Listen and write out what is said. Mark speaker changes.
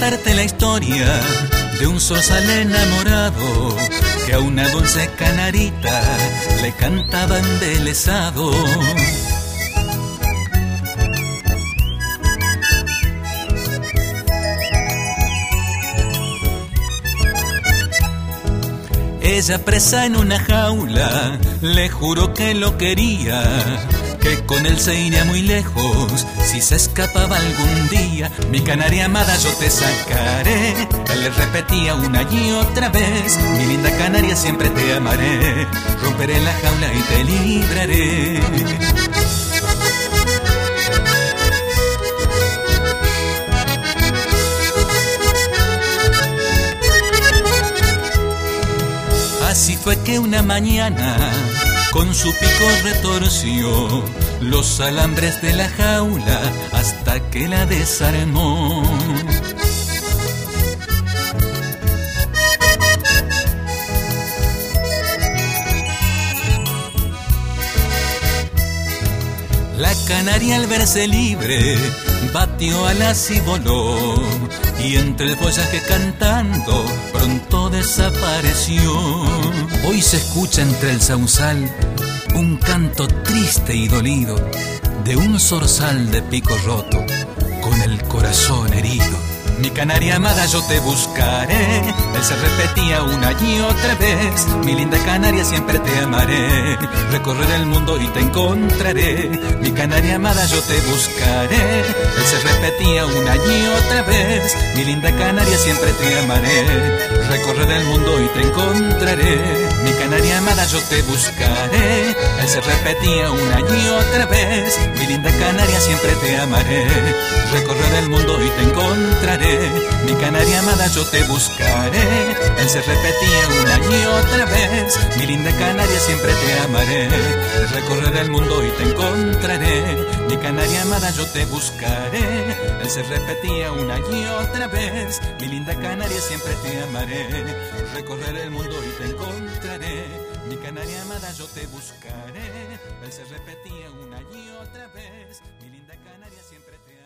Speaker 1: contarte la historia de un zorzal enamorado que a una dulce canarita le cantaba embelesado. Ella presa en una jaula le juró que lo quería, que con él se iría muy lejos si se escapaba algún día. Mi canaria amada, yo te sacaré. Él le repetía una y otra vez: mi linda canaria, siempre te amaré. Romperé la jaula y te libraré. Así fue que una mañana con su pico retorció los alambres de la jaula hasta que la desarmó. La canaria, al verse libre, batió alas y voló, y entre el follaje cantando pronto desapareció. Hoy se escucha entre el sausal un canto triste y dolido de un zorzal de pico roto con el corazón herido. Mi canaria amada, yo te buscaré. Él se repetía una y otra vez: mi linda canaria, siempre te amaré. Recorreré el mundo y te encontraré. Mi canaria amada, yo te buscaré. Él se repetía una y otra vez: mi linda canaria, siempre te amaré. Recorreré el mundo y te encontraré. Mi canaria amada, yo te buscaré. Él se repetía una y otra vez: mi linda canaria, siempre te amaré. Recorreré el mundo y te encontraré. Mi canaria amada, yo te buscaré. Él se repetía una y otra vez: mi linda canaria, siempre te amaré. Recorreré el mundo y te encontraré. Mi canaria amada, yo te buscaré. Él se repetía una y otra vez: mi linda canaria, siempre te amaré. Recorreré el mundo y te encontraré. Mi canaria amada, yo te buscaré. Él se repetía una y otra vez: mi linda canaria, siempre te amaré.